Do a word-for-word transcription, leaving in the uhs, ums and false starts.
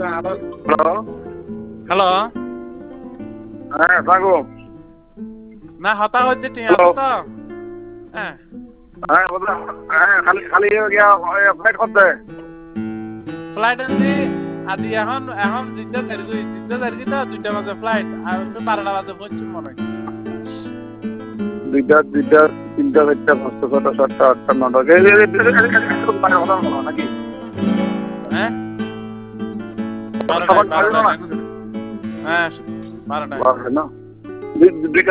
hello hello হ্যাঁ থাকো না হতা হচ্ছে ঠিক আছে তো হ্যাঁ হ্যাঁ হ্যাঁ খালি খালি গিয়া ফ্লাইট করতে ফ্লাইট আনছি আদি এখন এখন দুইটা দেড় দুইটা দেড় তো দুইটা বাজে ফ্লাইট আর তো বারোটা বাজে পশ্চিম মনে হয় দুইটা দুইটা তিনটা চারটা পাঁচটা ছটা সাতটা আটটা নটা নাকি হ্যাঁ সকাল বারোটা হ্যাঁ বারোটা না